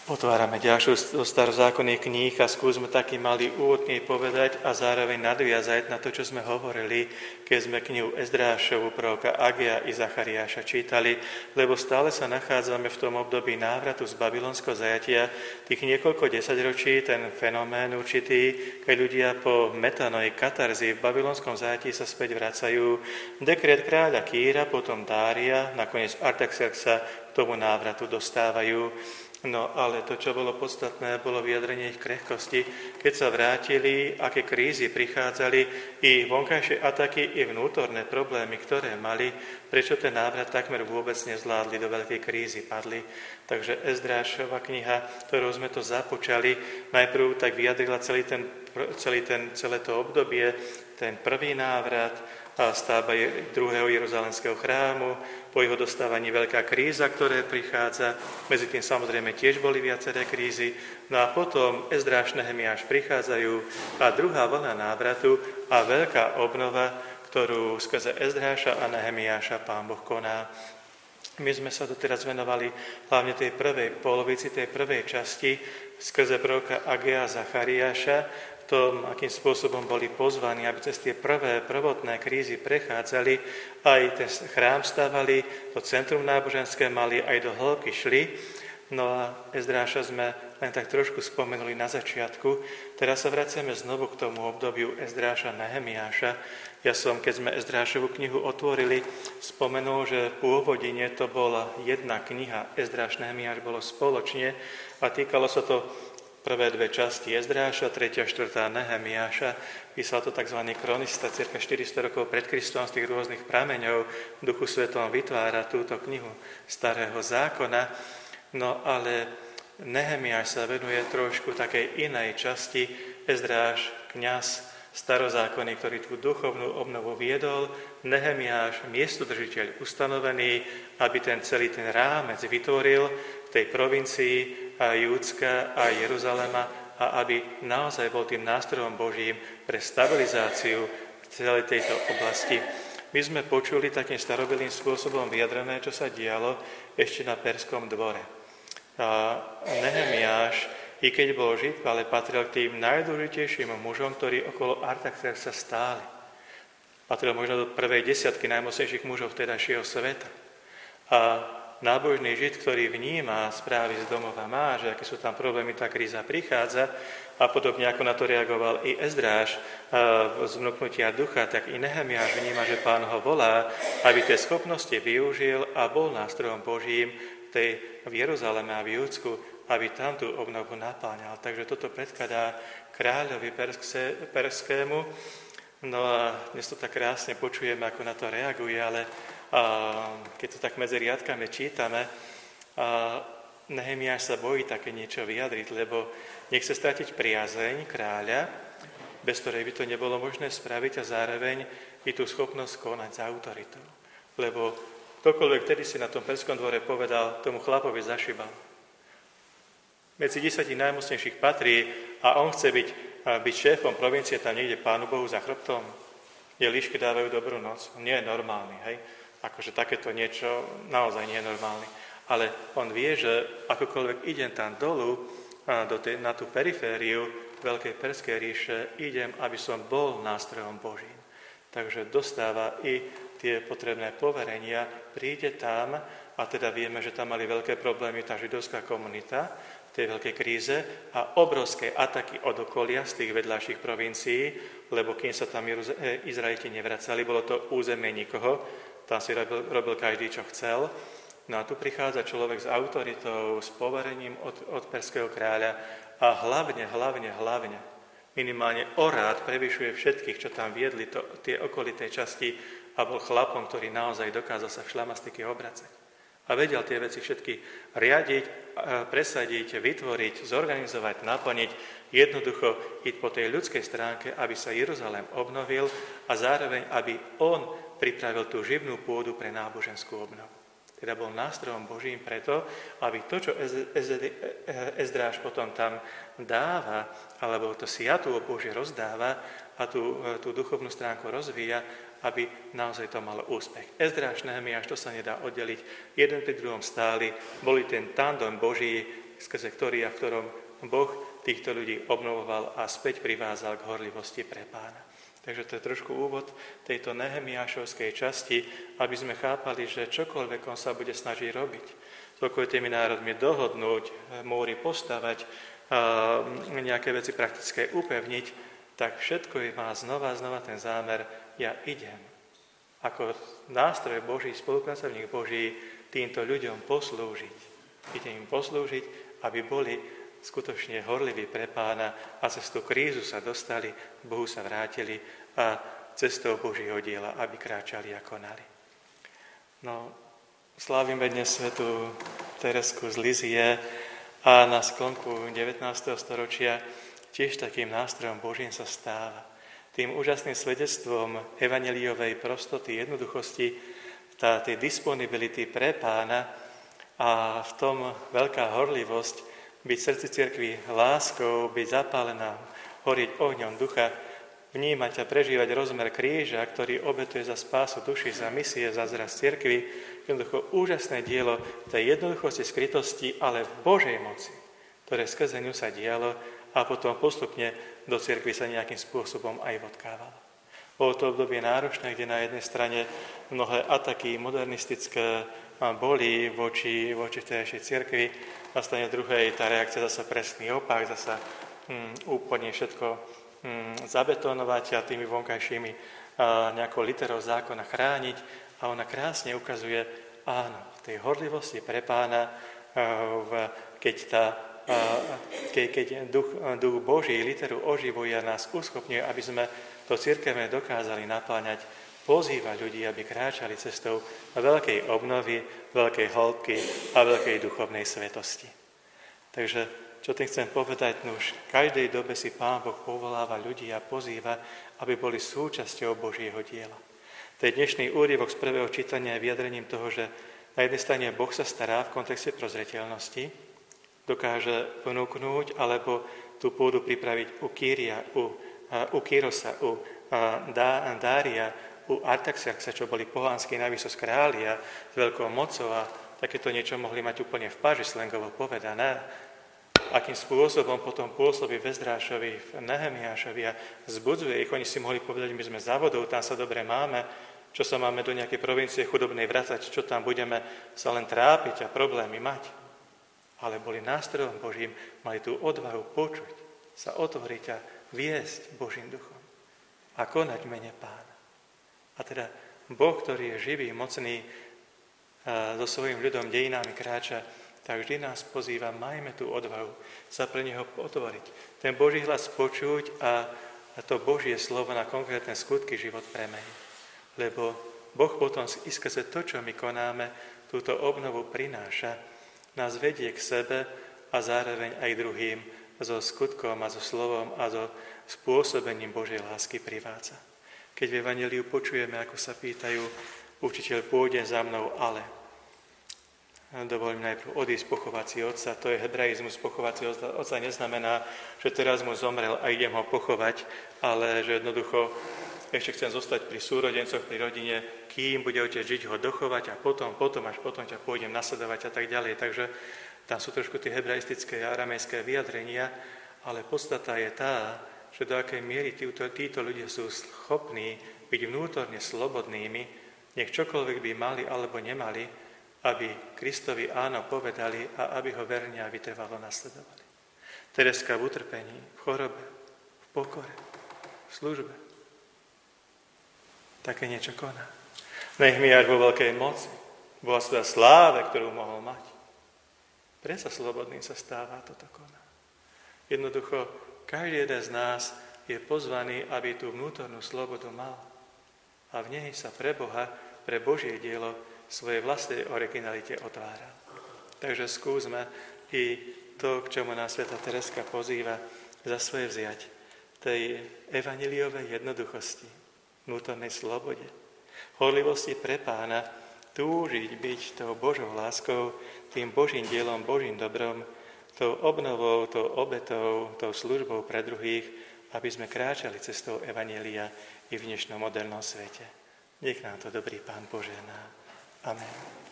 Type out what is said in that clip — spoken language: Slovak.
Otvárame ďalšiu zo starozákonných kníh a skúsme taký malý úvod k nej povedať a zároveň nadviazať na to, čo sme hovorili, keď sme knihu Ezdrášovu, proroka Agea i Zachariáša čítali, lebo stále sa nachádzame v tom období návratu z babylonského zajatia, tých niekoľko desaťročí, ten fenomén určitý, keď ľudia po metanej katarzii v babylonskom zajatí sa späť vracajú. Dekret kráľa Kýra, potom Dária, nakoniec Artaxerxa k tomu návratu dostávajú. No ale to, čo bolo podstatné, bolo vyjadrenie ich krehkosti. Keď sa vrátili, aké krízy prichádzali, i vonkajšie ataky, i vnútorné problémy, ktoré mali, prečo ten návrat takmer vôbec nezvládli, do veľkej krízy padli. Takže Ezdrášova kniha, ktorou sme to započali, najprv tak vyjadrila celé to obdobie, ten prvý návrat, a stavba druhého Jeruzalemského chrámu, po jeho dostávaní veľká kríza, ktorá prichádza, medzi tým samozrejme tiež boli viaceré krízy, no a potom Ezdráš, Nehemiáš prichádzajú a druhá vlna návratu a veľká obnova, ktorú skrze Ezdráša a Nehemiáša Pán Boh koná. My sme sa doteraz venovali hlavne tej prvej polovici, tej prvej časti skrze proroka Agea a Zachariáša, tom, akým spôsobom boli pozvaní, aby cez tie prvotné krízy prechádzali, aj ten chrám stavali, to centrum náboženské mali, aj do hĺbky šli. No a Ezdráša sme len tak trošku spomenuli na začiatku. Teraz sa vraciame znovu k tomu obdobiu Ezdráša Nehemiáša. Ja som, keď sme Ezdrášovu knihu otvorili, spomenul, že pôvodine to bola jedna kniha, Ezdráš Nehemiáš bolo spoločne a týkalo sa to prvé dve časti Ezdráša, 3. a 4. Nehemiáša. Písal to tzv. Kronista, cirka 400 rokov pred Kristom z tých rôznych prameňov. V Duchu Svetom vytvára túto knihu Starého zákona. No ale Nehemiáš sa venuje trošku takej inej časti. Ezdráš, kňaz, starozákonný, ktorý tú duchovnú obnovu viedol. Nehemiáš, miestodržiteľ ustanovený, aby ten celý ten rámec vytvoril v tej provincii a Júdska a Jeruzalema a aby naozaj bol tým nástrojom Božím pre stabilizáciu celej tejto oblasti. My sme počuli takým starobilým spôsobom vyjadrené, čo sa dialo ešte na Perskom dvore. A Nehemiáš, i keď bol Žid, ale patril k tým najdôležitejším mužom, ktorí okolo Artaxerxa stáli. Patril možno do prvej desiatky najmocnejších mužov vtedajšieho sveta. A nábožný Žid, ktorý vníma správy z domova, má, že aké sú tam problémy, tá kríza prichádza a podobne ako na to reagoval i Ezdráš z vnúknutia ducha, tak i Nehemiáš vníma, že Pán ho volá, aby tie schopnosti využil a bol nástrojom Božím v Jeruzaleme a v Júdsku, aby tam tú obnovu napáňal. Takže toto predkladá kráľovi perskému. No a dnes to tak krásne počujeme, ako na to reaguje, ale keď to tak medzi riadkami čítame, Nehemiáš sa bojí také niečo vyjadriť, lebo nechce stratiť priazeň kráľa, bez ktorej by to nebolo možné spraviť a zároveň i tú schopnosť konať za autoritou. Lebo ktokoľvek, ktorý si na tom perskom dvore povedal, tomu chlapovi zašibal. Medzi 10 najmocnejších patrí a on chce byť šéfom provincie tam niekde Pánu Bohu za chrbtom, kde líšky dávajú dobrú noc. Nie je normálny, hej? Akože takéto niečo naozaj nie je normálne. Ale on vie, že akokoľvek idem tam dolu na tú perifériu Veľkej Perskej ríše, idem, aby som bol nástrojom Božím. Takže dostáva i tie potrebné poverenia, príde tam a teda vieme, že tam mali veľké problémy tá židovská komunita v tej veľkej kríze a obrovské ataky od okolia z tých vedľajších provincií, lebo kým sa tam Izraeliti nevracali, bolo to územie nikoho, tam si robil každý, čo chcel. No a tu prichádza človek s autoritou, s poverením od perského kráľa a hlavne, minimálne o rád prevyšuje všetkých, čo tam viedli tie okolité časti a bol chlapom, ktorý naozaj dokázal sa v šlamastike obracať. A vedel tie veci všetky riadiť, presadiť, vytvoriť, zorganizovať, naplniť, jednoducho ísť po tej ľudskej stránke, aby sa Jeruzalém obnovil a zároveň, aby on pripravil tú živnú pôdu pre náboženskú obnovu. Teda bol nástrojom Božím preto, aby to, čo Ezdráš potom tam dáva, alebo to siatúho Božie rozdáva a tú duchovnú stránku rozvíja, aby naozaj to malo úspech. Ezdráš, Nehemiáš, to sa nedá oddeliť. Jeden pri druhom stáli, boli ten tandem Boží, skrze ktorý a v ktorom Boh týchto ľudí obnovoval a späť privázal k horlivosti pre Pána. Takže to je trošku úvod tejto Nehemiášovskej časti, aby sme chápali, že čokoľvek on sa bude snažiť robiť, s okolitými národmi dohodnúť, múry postavať, nejaké veci praktické upevniť, tak všetko má znova ten zámer, ja idem. Ako nástroj Boží, spolupracovník Boží, týmto ľuďom poslúžiť. Idem im poslúžiť, aby boli skutočne horliví pre Pána a cez tú krízu sa dostali, k Bohu sa vrátili a cestou Božieho diela, aby kráčali a konali. No, slávime dnes svätú Teresku z Lizie a na sklonku 19. storočia tiež takým nástrojom Božím sa stáva. Tým úžasným svedectvom evanjeliovej prostoty, jednoduchosti, tej disponibility pre Pána a v tom veľká horlivosť, byť v srdci cirkvi láskou, byť zapálená, horieť ohňom ducha, vnímať a prežívať rozmer kríža, ktorý obetuje za spásu duši, za misie, za zraz cirkvi. Jednoducho úžasné dielo tej jednoduchosti, skrytosti, ale v Božej moci, ktoré skrze ňu sa dialo a potom postupne do cirkvi sa nejakým spôsobom aj vodkávalo. Bolo to obdobie náročné, kde na jednej strane mnohé ataky modernistické boli voči vtedajšej cirkvi, na strane druhej tá reakcia zasa presný opak, zasa úplne všetko zabetonovať a tými vonkajšími nejakou literou zákona chrániť. A ona krásne ukazuje, áno, v tej horlivosti pre Pána, keď duch Boží literu oživuje a nás uschopňuje, aby sme to cirkevné dokázali napáňať, pozýva ľudí, aby kráčali cestou veľkej obnovy, veľkej hĺbky a veľkej duchovnej svetosti. Takže, čo tým chcem povedať, nuž, v každej dobe si Pán Boh povoláva ľudí a pozýva, aby boli súčasťou Božieho diela. Ten dnešný úryvok z prvého čítania je vyjadrením toho, že na jednej strane Boh sa stará v kontexte prozreteľnosti, dokáže ponúknuť, alebo tú pôdu pripraviť u Kýria, u Kyrosa, u Dária, u Artaxerxa, čo boli pohanskí návýsosť krália s veľkou mocou a takéto niečo mohli mať úplne v páži slangovo povedané. Akým spôsobom potom pôsobí v Ezdrášovi, v Nehemiášovi a zbudzuje ich. Oni si mohli povedať, my sme za vodou, tam sa dobre máme, čo sa máme do nejakej provincie chudobnej vracať, čo tam budeme sa len trápiť a problémy mať. Ale boli nástrojom Božím, mali tú odvahu počuť, sa otvoriť a viesť Božím duchom a konať v mene Pána. A teda Boh, ktorý je živý, mocný, so svojím ľudom dejinami kráča, tak vždy nás pozýva, majme tú odvahu sa pre Neho otvoriť. Ten Boží hlas počuť a to Božie slovo na konkrétne skutky život premeniť. Lebo Boh potom skrze to, čo my konáme, túto obnovu prináša, nás vedie k sebe a zároveň aj druhým so skutkom a so slovom a so spôsobením Božej lásky privádza. Keď v Evanjeliu počujeme, ako sa pýtajú, učiteľ pôjde za mnou, ale dovolím najprv odísť pochovať si otca. To je hebraizmus, pochovať si otca neznamená, že teraz mu zomrel a idem ho pochovať, ale že jednoducho ešte chcem zostať pri súrodencoch, pri rodine, kým bude otec žiť, ho dochovať a potom až potom ťa pôjdem nasledovať a tak ďalej. Takže tam sú trošku tie hebraistické a aramejské vyjadrenia, ale podstata je tá, že do akej miery títo ľudia sú schopní byť vnútorne slobodnými, nech čokoľvek by mali alebo nemali, aby Kristovi áno povedali a aby ho verne a vytrvalo nasledovali. Tereska v utrpení, v chorobe, v pokore, v službe. Také niečo koná. Nehemiáš vo veľkej moci, bola teda sláve, ktorú mohol mať. Prečo slobodným sa stáva, toto koná. Jednoducho, každý jeden z nás je pozvaný, aby tú vnútornú slobodu mal. A v nej sa pre Boha, pre Božie dielo, svojej vlastnej originalite otvára. Takže skúsme i to, k čomu nás svätá Tereska pozýva, za svoje vziať. Tej evanjeliovej jednoduchosti, vnútornej slobode, horlivosti pre Pána, túžiť byť tou Božou láskou, tým Božím dielom, Božím dobrom, tou obnovou, tou obetou, tou službou pre druhých, aby sme kráčali cestou evanjelia i v dnešnom modernom svete. Nech nám to dobrý Pán požehná. Amen.